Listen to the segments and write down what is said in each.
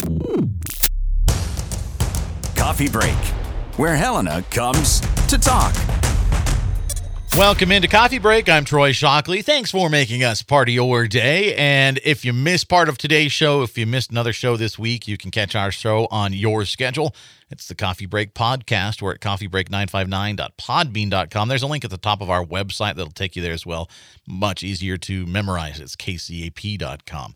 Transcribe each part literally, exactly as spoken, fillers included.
Coffee Break, where Helena comes to talk. Welcome into Coffee Break. I'm Troy Shockley. Thanks for making us part of your day. And if you missed part of today's show, if you missed another show this week, you can catch our show on your schedule. It's the Coffee Break podcast. We're at coffee break nine five nine dot podbean dot com. There's a link at the top of our website that'll take you there as well. Much easier to memorize. It's k c a p dot com.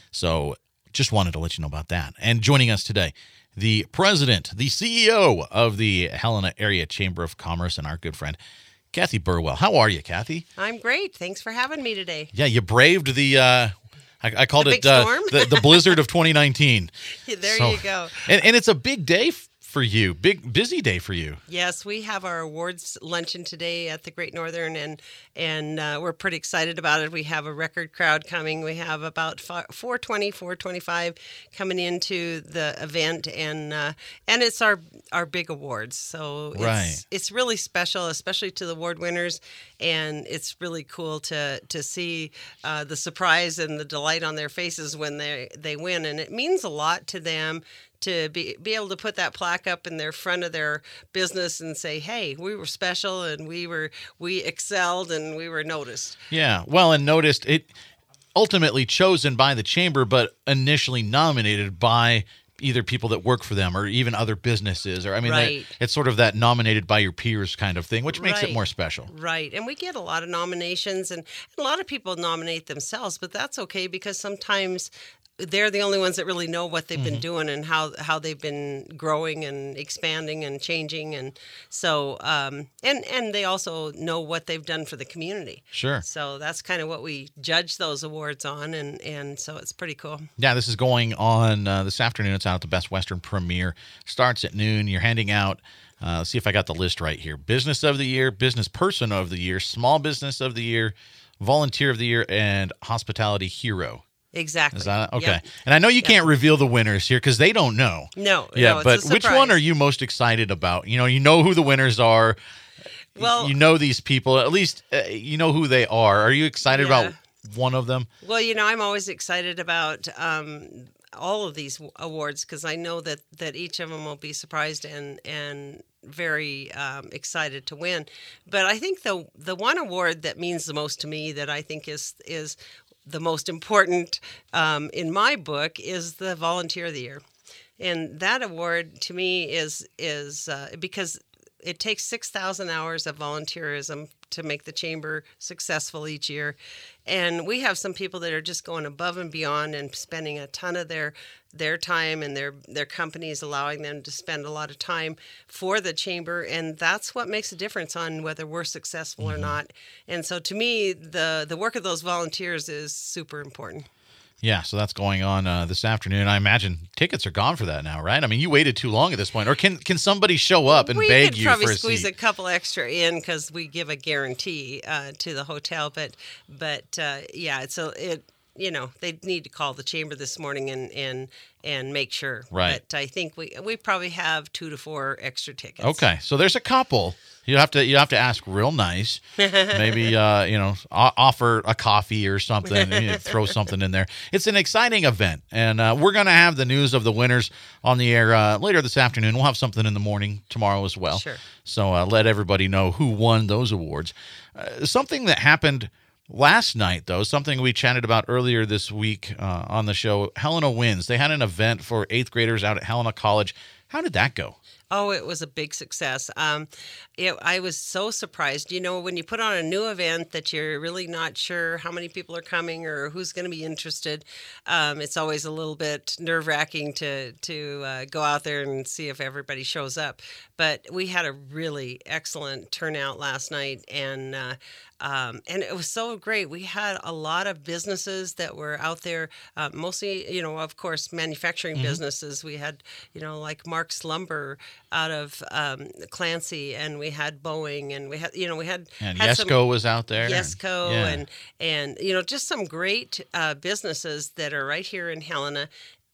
So just wanted to let you know about that. And joining us today, the president, the C E O of the Helena Area Chamber of Commerce, and our good friend, Kathy Burwell. How are you, Kathy? I'm great. Thanks for having me today. Yeah, you braved the, uh, I, I called the it big uh, storm? the, the blizzard of twenty nineteen. There So- you go. And, and it's a big day f- for you, big busy day for you. Yes, we have our awards luncheon today at the Great Northern, and and uh, we're pretty excited about it. We have a record crowd coming. We have about four twenty, four twenty-five coming into the event, and uh, and it's our our big awards. So it's, Right. it's really special, especially to the award winners, and it's really cool to to see uh, the surprise and the delight on their faces when they they win, and it means a lot to them to be be able to put that plaque up in their front of their business and say, "Hey, we were special, and we were we excelled, and we were noticed." Yeah, well, and noticed it ultimately chosen by the chamber, but initially nominated by either people that work for them or even other businesses. Or I mean, Right. that, it's sort of that nominated by your peers kind of thing, which makes it Right. more special. Right. And we get a lot of nominations, and a lot of people nominate themselves, but that's okay because sometimes they're the only ones that really know what they've Mm-hmm. been doing and how, how they've been growing and expanding and changing. And so, um, and, and they also know what they've done for the community. Sure. So that's kind of what we judge those awards on. And, and so it's pretty cool. Yeah, this is going on uh, this afternoon. It's out at the Best Western Premiere. Starts at noon. You're handing out, uh, let's see if I got the list right here. Business of the Year, Business Person of the Year, Small Business of the Year, Volunteer of the Year, and Hospitality Hero. Exactly. Is that okay? Yep. And I know you can't reveal the winners here because they don't know. No. Yeah, no, it's but a which surprise. one are you most excited about? You know, you know who the winners are. Well, you know these people. At least uh, you know who they are. Are you excited Yeah. about one of them? Well, you know, I'm always excited about um, all of these w- awards because I know that, that each of them will be surprised and and very um, excited to win. But I think the the one award that means the most to me that I think is is the most important um, in my book is the Volunteer of the Year, and that award to me is is uh, because it takes six thousand hours of volunteerism to make the chamber successful each year. And we have some people that are just going above and beyond and spending a ton of their their time, and their their companies allowing them to spend a lot of time for the chamber. And that's what makes a difference on whether we're successful Mm-hmm. or not. And so to me, the, the work of those volunteers is super important. Yeah, so that's going on uh, this afternoon. I imagine tickets are gone for that now, right? I mean, you waited too long at this point. Or can can somebody show up and we beg could you probably for a squeeze seat? a couple extra in because we give a guarantee uh, to the hotel. But but uh, yeah, it's a it. You know, they need to call the chamber this morning and and and make sure. Right. But I think we we probably have two to four extra tickets. Okay, so there's a couple. You have to you have to ask real nice. Maybe uh, you know o- offer a coffee or something. You know, throw something in there. It's an exciting event, and uh, we're going to have the news of the winners on the air uh, later this afternoon. We'll have something in the morning tomorrow as well. Sure. So uh, let everybody know who won those awards. Uh, something that happened last night, though, something we chatted about earlier this week uh, on the show. Helena Wins. They had an event for eighth graders out at Helena College. How did that go? Oh, it was a big success. Um, it, I was so surprised. You know, when you put on a new event that you're really not sure how many people are coming or who's going to be interested, um, it's always a little bit nerve-wracking to to uh, go out there and see if everybody shows up. But we had a really excellent turnout last night, and uh, um, and it was so great. We had a lot of businesses that were out there, uh, mostly, you know, of course, manufacturing Mm-hmm. businesses. We had, you know, like Mark's Lumber out of um, Clancy, and we had Boeing, and we had, you know, we had And had Yesco was out there. Yesco, Yeah. and and you know, just some great uh, businesses that are right here in Helena,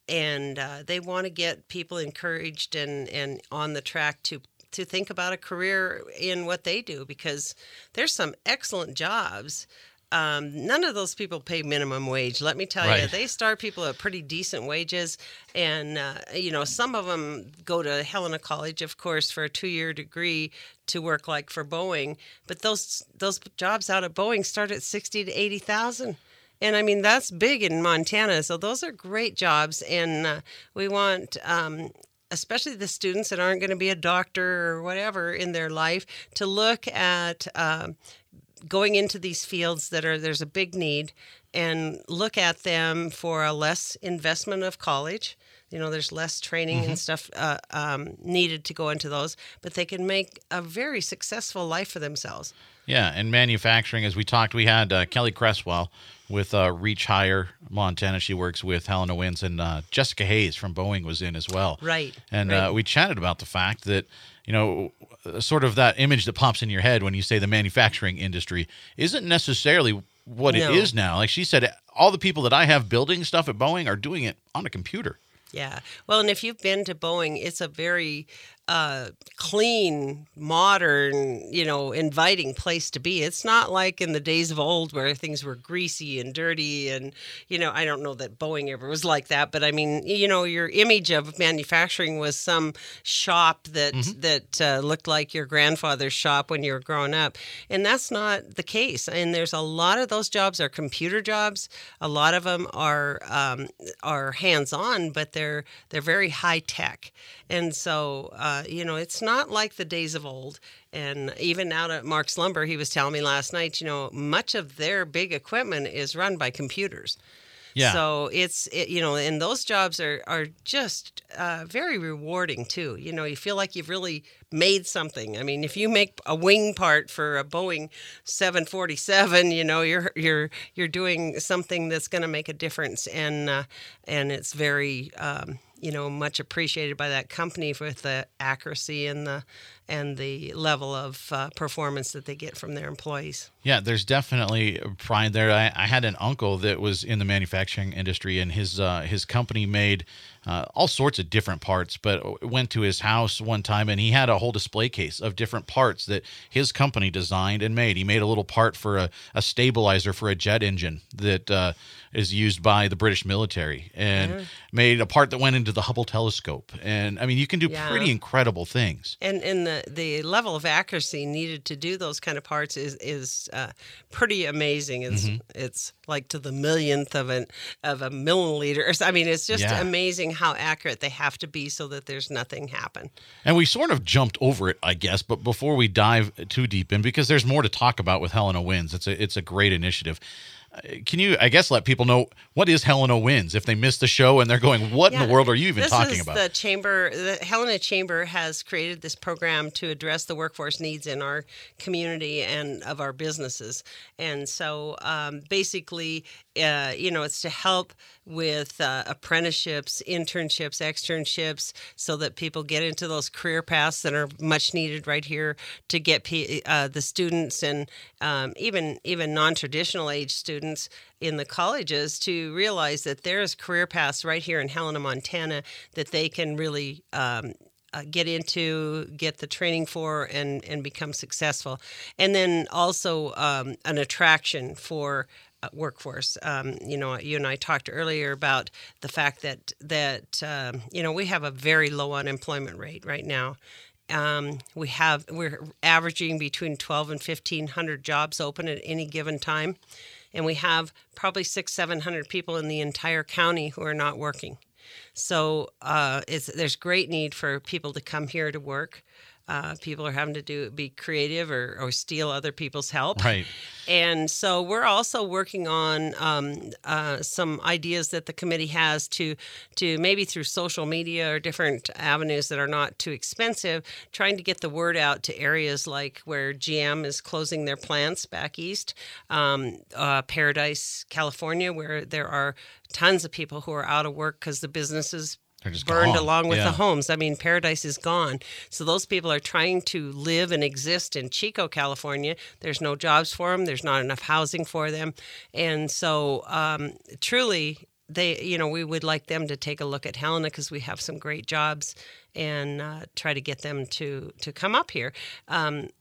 and uh, they want to get people encouraged and and on the track to to think about a career in what they do, because there's some excellent jobs um, none of those people pay minimum wage. Let me tell Right. you, they start people at pretty decent wages. And, uh, you know, some of them go to Helena College, of course, for a two-year degree to work like for Boeing. But those those jobs out at Boeing start at sixty to eighty thousand. And I mean, that's big in Montana. So those are great jobs. And uh, we want, um, especially the students that aren't going to be a doctor or whatever in their life, to look at um, going into these fields that are, there's a big need, and look at them for a less investment of college. You know, there's less training Mm-hmm. and stuff uh, um, needed to go into those, but they can make a very successful life for themselves. Yeah, and manufacturing, as we talked, we had uh, Kelly Cresswell with uh, Reach Higher Montana. She works with Helena Winds, and uh, Jessica Hayes from Boeing was in as well. Right. And right. Uh, we chatted about the fact that, you know, sort of that image that pops in your head when you say the manufacturing industry isn't necessarily what No. it is now. Like she said, all the people that I have building stuff at Boeing are doing it on a computer. Yeah. Well, and if you've been to Boeing, it's a very uh, clean, modern, you know, inviting place to be. It's not like in the days of old where things were greasy and dirty. And, you know, I don't know that Boeing ever was like that. But I mean, you know, your image of manufacturing was some shop that, mm-hmm. that uh, looked like your grandfather's shop when you were growing up. And that's not the case. And there's a lot of those jobs are computer jobs. A lot of them are um, are hands-on, but they're they're very high tech. And so, uh, you know, it's not like the days of old. And even out at Mark's Lumber, he was telling me last night, you know, much of their big equipment is run by computers. Yeah. So it's, it, you know, and those jobs are, are just uh, very rewarding, too. You know, you feel like you've really made something. I mean, if you make a wing part for a Boeing seven forty-seven, you know, you're you're you're doing something that's going to make a difference. And, uh, and it's very, um, you know, much appreciated by that company with the accuracy and the and the level of uh, performance that they get from their employees. Yeah, there's definitely pride there. I, I had an uncle that was in the manufacturing industry, and his uh, his company made uh, all sorts of different parts, but went to his house one time, and he had a whole display case of different parts that his company designed and made. He made a little part for a, a stabilizer for a jet engine that uh, is used by the British military, and yeah. made a part that went into the Hubble telescope. And, I mean, you can do yeah. pretty incredible things. And and the the level of accuracy needed to do those kind of parts is is uh, pretty amazing. It's mm-hmm. it's like to the millionth of an of a milliliter. I mean, it's just yeah. amazing how accurate they have to be so that there's nothing happen. And we sort of jumped over it, I guess. But before we dive too deep in, because there's more to talk about with Helena Winds, it's a it's a great initiative. Can you, I guess, let people know what is Helena Winds if they missed the show and they're going, what yeah, in the world are you even this talking is about? The chamber, the Helena Chamber has created this program to address the workforce needs in our community and of our businesses. And so um, basically, uh, you know, it's to help with uh, apprenticeships, internships, externships, so that people get into those career paths that are much needed right here to get P- uh, the students and um, even even non-traditional age students in the colleges to realize that there's career paths right here in Helena, Montana, that they can really um, uh, get into, get the training for, and, and become successful. And then also um, an attraction for Uh, workforce. Um, you know, you and I talked earlier about the fact that that um, you know, we have a very low unemployment rate right now. Um, we have we're averaging between twelve and fifteen hundred jobs open at any given time, and we have probably six seven hundred people in the entire county who are not working. So uh, it's, there's great need for people to come here to work. Uh, people are having to do be creative or, or steal other people's help. Right. And so we're also working on um, uh, some ideas that the committee has to, to maybe through social media or different avenues that are not too expensive, trying to get the word out to areas like where G M is closing their plants back east, um, uh, Paradise, California, where there are tons of people who are out of work because the businesses burned gone. along with yeah. the homes. I mean, Paradise is gone. So those people are trying to live and exist in Chico, California. There's no jobs for them. There's not enough housing for them. And so um, truly, they, you know, we would like them to take a look at Helena because we have some great jobs and uh, try to get them to, to come up here. Um,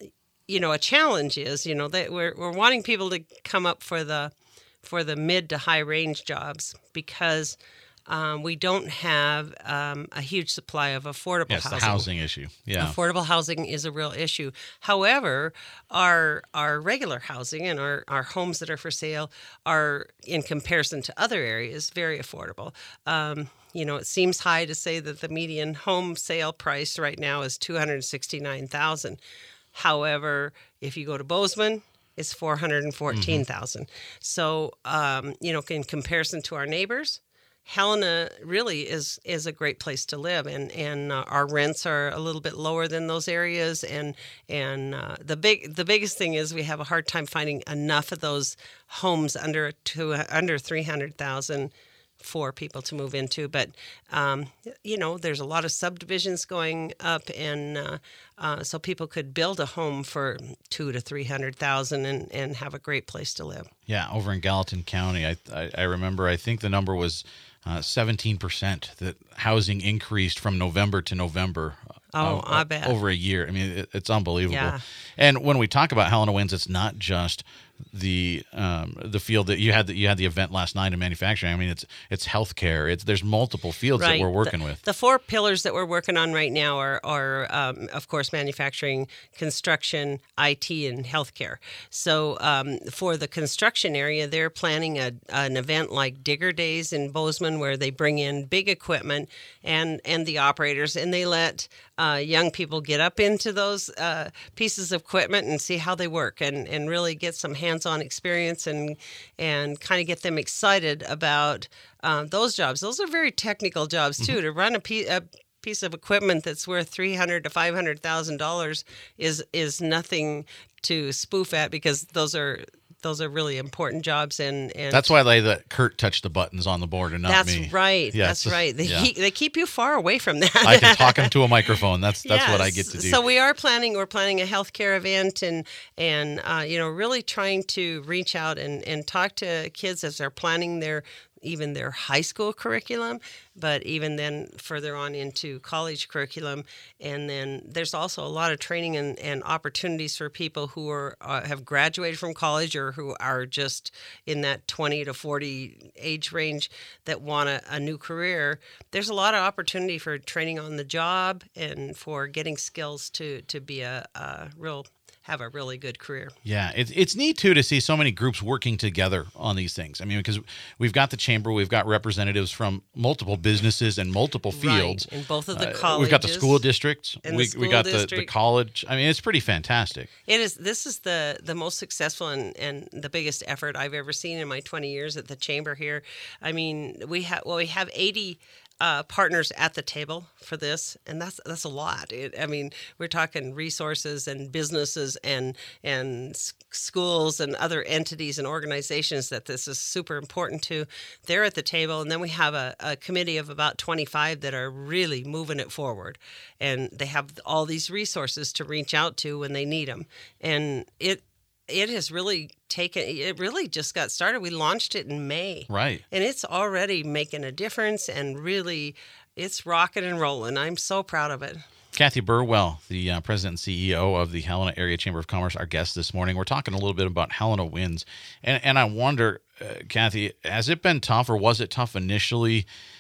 you know, a challenge is, you know, that we're we're wanting people to come up for the for the mid to high range jobs because um, we don't have um, a huge supply of affordable yes, housing. the housing issue. Yeah, affordable housing is a real issue. However, our our regular housing and our, our homes that are for sale are, in comparison to other areas, very affordable. Um, you know, it seems high to say that the median home sale price right now is two hundred sixty-nine thousand dollars. However, if you go to Bozeman, it's four hundred fourteen thousand dollars. Mm-hmm. So, um, you know, in comparison to our neighbors, Helena really is is a great place to live, and and uh, our rents are a little bit lower than those areas, and and uh, the big the biggest thing is we have a hard time finding enough of those homes under two under three hundred thousand for people to move into. But um, you know, there's a lot of subdivisions going up, and uh, uh, so people could build a home for two to three hundred thousand and and have a great place to live. Yeah, over in Gallatin County, I I, I remember. I think the number was uh, seventeen percent that housing increased from November to November. Oh, uh, I bet. Over a year. I mean, it, it's unbelievable. Yeah. And when we talk about Helena Wins, it's not just the um, the field that you had. That you had the event last night in manufacturing. I mean, it's it's healthcare. It's there's multiple fields right. that we're working the, with. The four pillars that we're working on right now are, are um, of course, manufacturing, construction, I T, and healthcare. So um, for the construction area, they're planning a, an event like Digger Days in Bozeman, where they bring in big equipment and and the operators, and they let uh, young people get up into those uh, pieces of equipment and see how they work, and, and really get some hands-on experience and and kind of get them excited about uh, those jobs. Those are very technical jobs too. Mm-hmm. To run a, piece, a piece of equipment that's worth three hundred to five hundred thousand dollars is is nothing to spoof at, because those are those are really important jobs. And, and that's why they let Kurt touch the buttons on the board and not that's me. Right. Yeah, that's right. They yeah. keep, they keep you far away from that. I can talk him to a microphone. That's that's yes. what I get to do. So we are planning. We're planning a healthcare event, and and uh, you know, really trying to reach out and, and talk to kids as they're planning their even their high school curriculum, but even then further on into college curriculum. And then there's also a lot of training and, and opportunities for people who are uh, have graduated from college, or who are just in that twenty to forty age range that want a, a new career. There's a lot of opportunity for training on the job and for getting skills to, to be a, a real have a really good career. Yeah, it's it's neat too to see so many groups working together on these things. I mean, because we've got the chamber, we've got representatives from multiple businesses and multiple fields. Right. In both of the uh, colleges. We've got the school districts. And we the school we got the, the college. I mean, it's pretty fantastic. It is. This is the the most successful and, and the biggest effort I've ever seen in my twenty years at the chamber here. I mean, we have well, we have eighty Uh, partners at the table for this, and that's that's a lot. It, I mean, we're talking resources and businesses and and s- schools and other entities and organizations that this is super important to. They're at the table, and then we have a, a committee of about twenty-five that are really moving it forward, and they have all these resources to reach out to when they need them, and it. It has really taken, it really just got started. We launched it in May. Right. And it's already making a difference, and really, it's rocking and rolling. I'm so proud of it. Kathy Burwell, the uh, president and C E O of the Helena Area Chamber of Commerce, our guest this morning. We're talking a little bit about Helena Wins. And, and I wonder, uh, Kathy, has it been tough, or was it tough initially?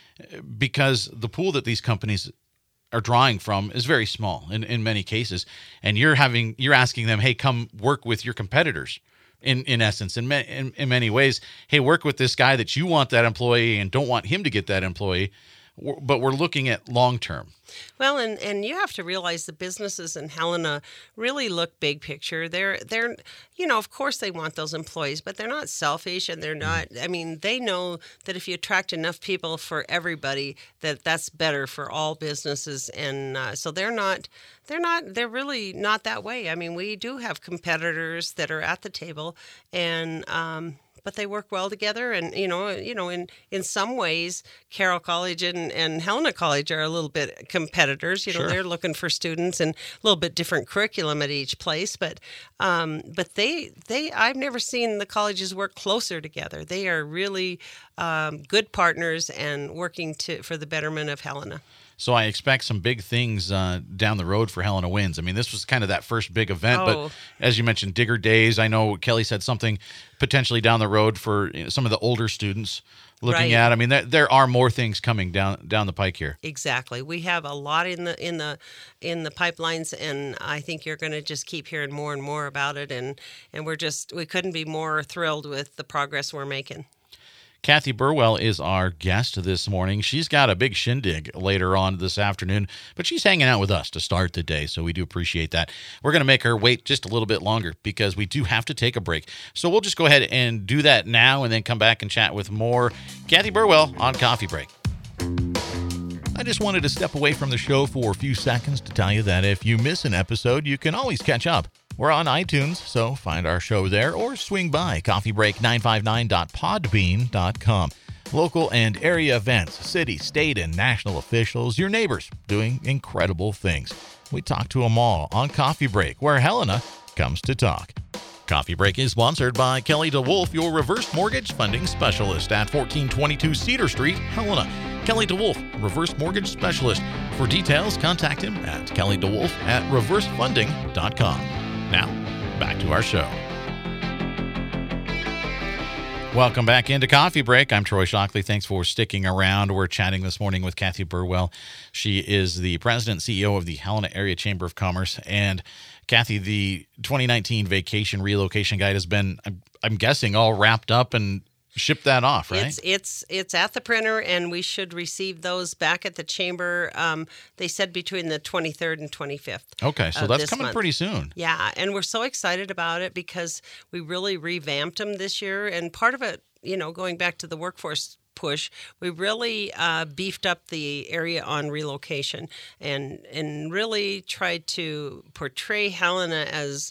Because the pool that these companies are drawing from is very small in, in many cases, and you're having you're asking them, hey, come work with your competitors. In in essence, in, ma- in in many ways, hey, work with this guy that you want that employee and don't want him to get that employee, but we're looking at long term. Well, and, and you have to realize the businesses in Helena really look big picture. They're they're you know, of course they want those employees, but they're not selfish, and they're not. I mean, they know that if you attract enough people for everybody, that that's better for all businesses, and uh, so they're not. They're not. They're really not that way. I mean, we do have competitors that are at the table, and. Um, but they work well together. And you know, you know, in in some ways, Carroll College and, and Helena College are a little bit competitors. You know, Sure. they're looking for students and a little bit different curriculum at each place. But um, but they they I've never seen the colleges work closer together. They are really um, good partners and working to for the betterment of Helena. So I expect some big things uh, down the road for Helena Winds. I mean, this was kind of that first big event, Oh. but as you mentioned, Digger Days. I know Kelly said something potentially down the road for you know, some of the older students looking Right. at. I mean, there, there are more things coming down down the pike here. Exactly. We have a lot in the in the in the pipelines, and I think you're going to just keep hearing more and more about it. And and we're just we couldn't be more thrilled with the progress we're making. Kathy Burwell is our guest this morning. She's got a big shindig later on this afternoon, but she's hanging out with us to start the day, so we do appreciate that. We're going to make her wait just a little bit longer because we do have to take a break. So we'll just go ahead and do that now and then come back and chat with more Kathy Burwell on Coffee Break. I just wanted to step away from the show for a few seconds to tell you that if you miss an episode, you can always catch up. We're on iTunes, so find our show there or swing by coffee break nine five nine dot podbean dot com. Local and area events, city, state, and national officials, your neighbors doing incredible things. We talk to them all on Coffee Break, where Helena comes to talk. Coffee Break is sponsored by Kelly DeWolf, your reverse mortgage funding specialist at fourteen twenty-two Cedar Street, Helena. Kelly DeWolf, reverse mortgage specialist. For details, contact him at kelly dewolf at reverse funding dot com. Now, back to our show. Welcome back into Coffee Break. I'm Troy Shockley. Thanks for sticking around. We're chatting this morning with Kathy Burwell. She is the president and C E O of the Helena Area Chamber of Commerce. And Kathy, the twenty nineteen Vacation Relocation Guide has been, I'm, I'm guessing, all wrapped up and shipped that off, right? It's it's it's at the printer, and we should receive those back at the chamber. Um, they said between the twenty-third and twenty-fifth. Okay, so of that's this coming month. pretty soon. Yeah, and we're so excited about it because we really revamped them this year. And part of it, you know, going back to the workforce push, we really uh, beefed up the area on relocation and and really tried to portray Helena as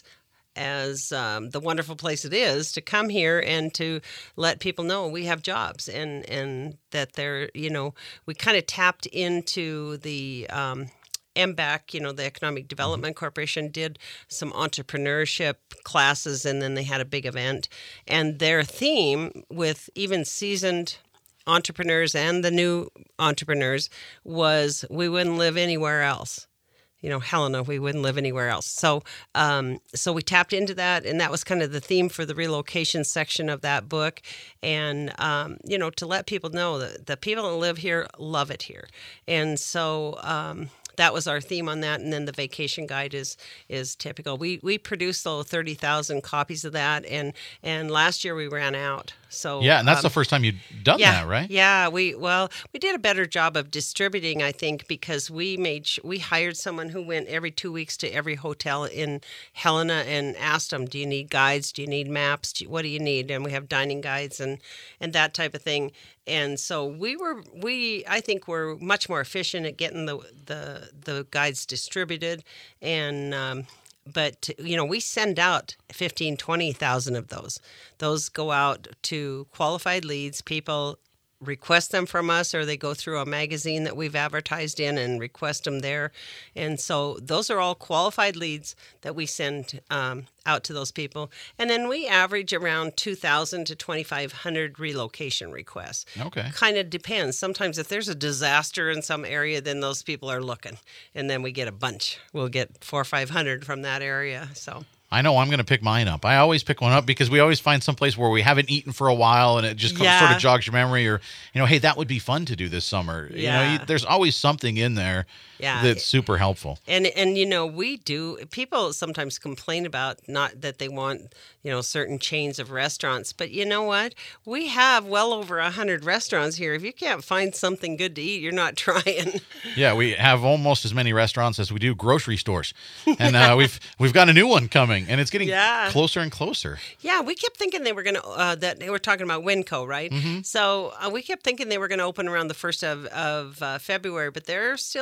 as um, the wonderful place it is to come here and to let people know we have jobs and, and that they're, you know, we kind of tapped into the um, M B A C, you know, the Economic Development Corporation did some entrepreneurship classes, and then they had a big event. And their theme with even seasoned entrepreneurs and the new entrepreneurs was we wouldn't live anywhere else. You know, Helena, we wouldn't live anywhere else. So um, so we tapped into that, and that was kind of the theme for the relocation section of that book. And, um, you know, to let people know that the people that live here love it here. And so um, that was our theme on that. And then the vacation guide is is typical. We we produced though thirty thousand copies of that, and and last year we ran out. So Yeah, and that's um, the first time you've done yeah, that, right? Yeah, we well, we did a better job of distributing, I think, because we made sh- we hired someone who went every two weeks to every hotel in Helena and asked them, "Do you need guides? Do you need maps? Do you, what do you need?" And we have dining guides and and that type of thing. And so we were we I think we're much more efficient at getting the the the guides distributed and. Um, But, you know, we send out fifteen, twenty thousand of those. Those go out to qualified leads. People request them from us, or they go through a magazine that we've advertised in and request them there. And so those are all qualified leads that we send um, out to those people. And then we average around two thousand to twenty-five hundred relocation requests. Okay. Kind of depends. Sometimes if there's a disaster in some area, then those people are looking. And then we get a bunch. We'll get four or five hundred from that area. So. I know I'm going to pick mine up. I always pick one up because we always find someplace where we haven't eaten for a while, and it just comes, Yeah. sort of jogs your memory, or, you know, hey, that would be fun to do this summer. You know, Yeah. you, there's always something in there Yeah. that's super helpful. And and you know, we do. People sometimes complain about not that they want, you know, certain chains of restaurants, but you know what? We have well over a hundred restaurants here. If you can't find something good to eat, you're not trying. Yeah, we have almost as many restaurants as we do grocery stores, and uh, we've we've got a new one coming, and it's getting Yeah. closer and closer. Yeah, we kept thinking they were going to, uh, that they were talking about Winco, right? Mm-hmm. So uh, we kept thinking they were going to open around the first of, of uh, February, but they're still saying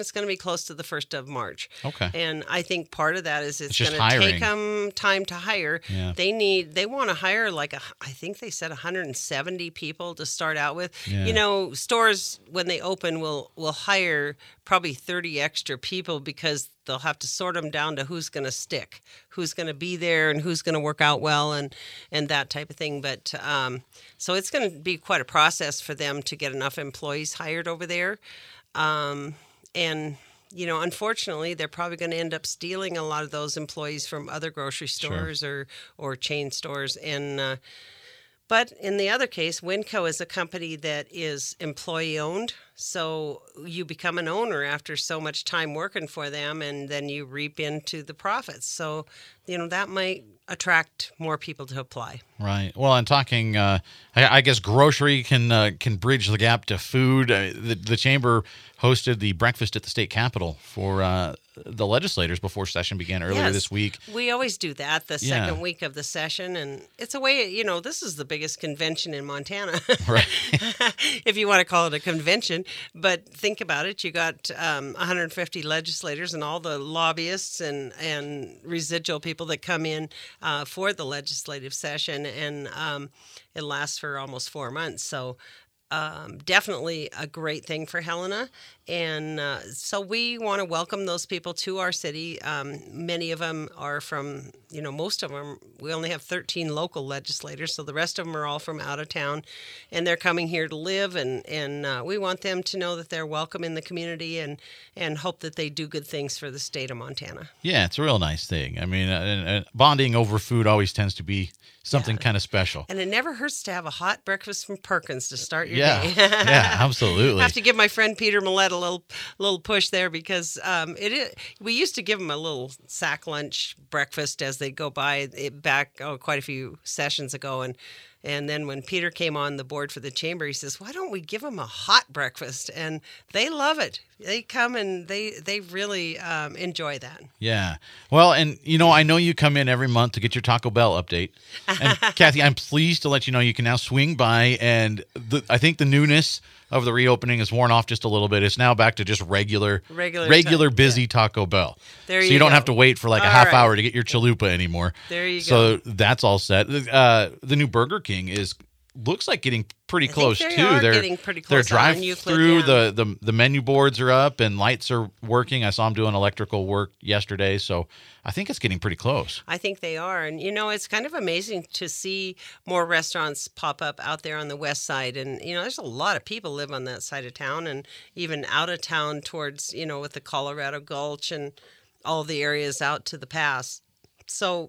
it's going to be close to the first of March. Okay. And I think part of that is it's, It's just going to hiring. take them time to hire. Yeah. They need, they want to hire like, a, I think they said one hundred seventy people to start out with. Yeah. You know, stores, when they open, will will hire probably thirty extra people because they'll have to sort them down to who's going to stick, who's going to be there, and who's going to work out well, and and that type of thing. But um, so it's going to be quite a process for them to get enough employees hired over there, um, and you know, unfortunately, they're probably going to end up stealing a lot of those employees from other grocery stores Sure. or or chain stores, and. Uh, But in the other case, Winco is a company that is employee owned. So you become an owner after so much time working for them, and then you reap into the profits. So, you know, that might attract more people to apply. Right. Well, I'm talking. Uh, I, I guess grocery can uh, can bridge the gap to food. Uh, the the chamber hosted the breakfast at the state capitol for uh, the legislators before session began earlier Yes. this week. We always do that the Yeah. second week of the session, and it's a way. You know, this is the biggest convention in Montana, Right. if you want to call it a convention. But think about it: you got um, one hundred fifty legislators and all the lobbyists and and residual people that come in uh, for the legislative session, and um, it lasts for almost four months. So. Um, definitely a great thing for Helena. And uh, so we want to welcome those people to our city. Um, many of them are from, you know, most of them, we only have thirteen local legislators, so the rest of them are all from out of town. And they're coming here to live, and, and uh, we want them to know that they're welcome in the community, and, and hope that they do good things for the state of Montana. Yeah, it's a real nice thing. I mean, uh, and, uh, bonding over food always tends to be something kind of special. And it never hurts to have a hot breakfast from Perkins to start your Yeah, day. yeah, absolutely. I have to give my friend Peter Millette a little little push there, because um, it is, we used to give him a little sack lunch breakfast as they go by it back oh, quite a few sessions ago, and and then when Peter came on the board for the chamber, he says, "Why don't we give them a hot breakfast?" And they love it. They come and they they really um, enjoy that. Yeah. Well, and, you know, I know you come in every month to get your Taco Bell update. And, Kathy, I'm pleased to let you know you can now swing by, and the, I think the newness of the reopening has worn off just a little bit. It's now back to just regular, Regular regular ta- busy yeah. Taco Bell. There so you you don't go. have to wait for like a All half right. hour to get your chalupa anymore. There you So go. that's all set. Uh, the new Burger King is looks like getting pretty I think close they too. are They're getting pretty Their close on drive Euclid, through, yeah. the, the the menu boards are up and lights are working. I saw them doing electrical work yesterday, so I think it's getting pretty close. I think they are. And, you know, it's kind of amazing to see more restaurants pop up out there on the west side. And, you know, there's a lot of people live on that side of town, and even out of town towards, you know, with the Colorado Gulch and all the areas out to the pass. So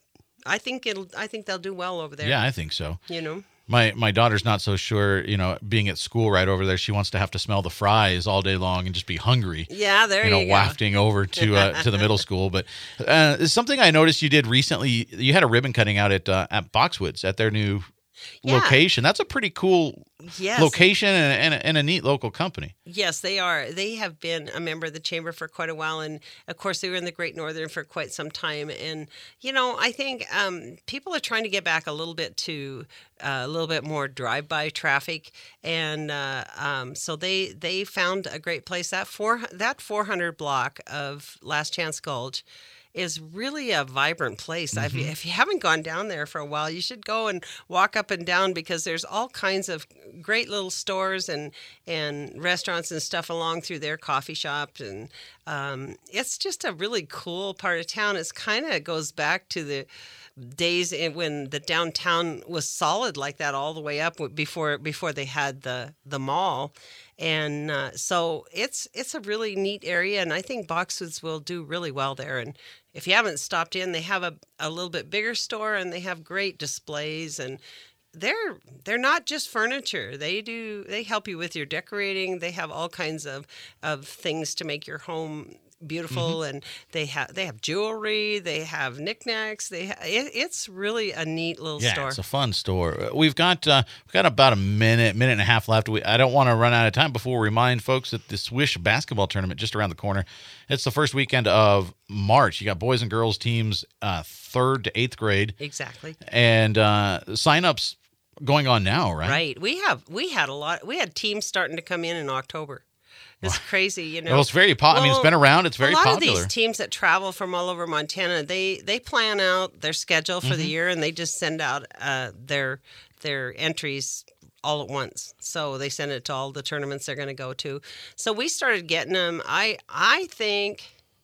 I think it'll, I think they'll do well over there. Yeah, I think so. You know? My my daughter's not so sure, you know, being at school right over there, she wants to have to smell the fries all day long and just be hungry. Yeah, there you know, you go. wafting over to uh, to the middle school. But uh, something I noticed you did recently, you had a ribbon cutting out at uh, at Boxwoods at their new Yeah. location. That's a pretty cool Yes. location and, and, a, and a neat local company. Yes, they are. They have been a member of the chamber for quite a while, and of course, they were in the Great Northern for quite some time. And you know, I think um, people are trying to get back a little bit to uh, a little bit more drive-by traffic, and uh, um, so they they found a great place. That four that four hundred block of Last Chance Gulch is really a vibrant place. Mm-hmm. If, you, if you haven't gone down there for a while, you should go and walk up and down, because there's all kinds of great little stores and and restaurants and stuff along through there, coffee shops, and um, it's just a really cool part of town. It's kind of goes back to the days in, when the downtown was solid like that all the way up before before they had the the mall. And uh, so it's it's a really neat area, and I think Boxwoods will do really well there. And if you haven't stopped in, they have a, a little bit bigger store, and they have great displays, and they're they're not just furniture. They do they help you with your decorating. They have all kinds of, of things to make your home beautiful, mm-hmm. and they have they have jewelry, they have knickknacks. They ha- it, it's really a neat little Yeah, store. it's a fun store. Uh, We've got uh, we've got about a minute, minute and a half left. We, I don't want to run out of time before we remind folks that the Swish basketball tournament just around the corner. It's the first weekend of March. You got boys and girls teams, uh, third to eighth grade, Exactly. and uh, signups going on now, right? Right. We have we had a lot. We had teams starting to come in in October. It's crazy, you know. Well, it's very po- well, I mean, it's been around. It's very popular. A lot popular. of these teams that travel from all over Montana, they they plan out their schedule for mm-hmm. the year, and they just send out uh, their their entries all at once. So they send it to all the tournaments they're going to go to. So we started getting them. I I think.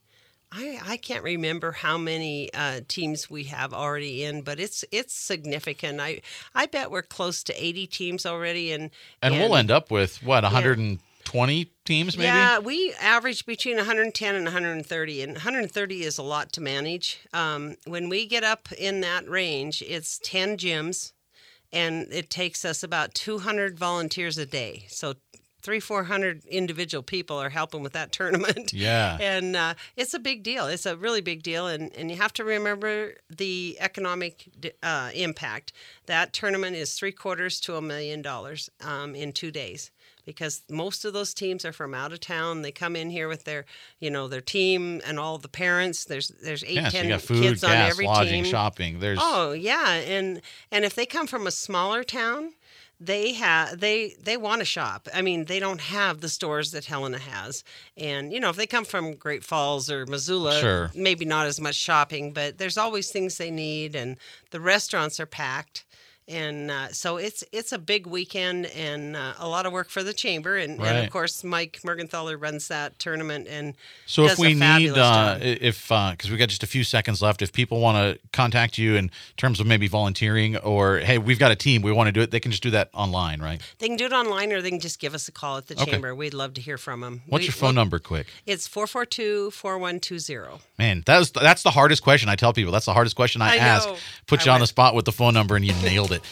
I, I can't remember how many uh, teams we have already in, but it's it's significant. I I bet we're close to eighty teams already, and and, and we'll end up with what one hundred twenty yeah. teams, maybe. Yeah, we average between one hundred ten and one hundred thirty, and one hundred thirty is a lot to manage. Um, when we get up in that range, it's ten gyms, and it takes us about two hundred volunteers a day. So. Three, four hundred individual people are helping with that tournament. Yeah. And uh, it's a big deal. It's a really big deal. And, and you have to remember the economic uh, impact. That tournament is three quarters to a million dollars um, in two days. Because most of those teams are from out of town. They come in here with their, you know, their team and all the parents. There's there's eight, yeah, ten so you got food, kids gas, on every lodging, team. shopping. There's oh yeah, and and if they come from a smaller town, they have they they want to shop. I mean, they don't have the stores that Helena has. And you know, if they come from Great Falls or Missoula, sure. maybe not as much shopping, but there's always things they need, and the restaurants are packed. And uh, so it's it's a big weekend and uh, a lot of work for the chamber, and, right. and of course Mike Mergenthaler runs that tournament. And so does if we a need, uh, job. if because uh, we got just a few seconds left, if people want to contact you in terms of maybe volunteering, or hey, we've got a team, we want to do it, they can just do that online, right? They can do it online, or they can just give us a call at the okay. chamber. We'd love to hear from them. What's we, your phone we'll, number, quick? It's four four two, four one two zero. Man, that was that's the hardest question. I tell people that's the hardest question I, I ask. know. Put you I on went. the spot with the phone number, and you nailed it.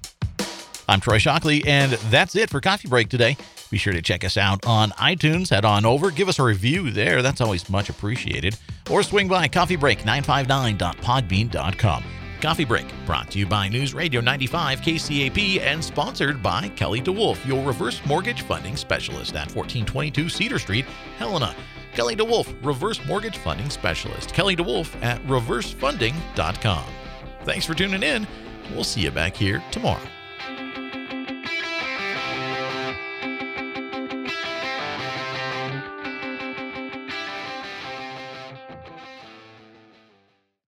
I'm Troy Shockley, and that's it for Coffee Break today. Be sure to check us out on iTunes. Head on over, give us a review there. That's always much appreciated. Or swing by coffee break nine five nine dot podbean dot com. Coffee Break, brought to you by News Radio ninety-five K C A P and sponsored by Kelly DeWolf, your reverse mortgage funding specialist at fourteen twenty-two Cedar Street, Helena. Kelly DeWolf, reverse mortgage funding specialist. Kelly DeWolf at reverse funding dot com. Thanks for tuning in. We'll see you back here tomorrow.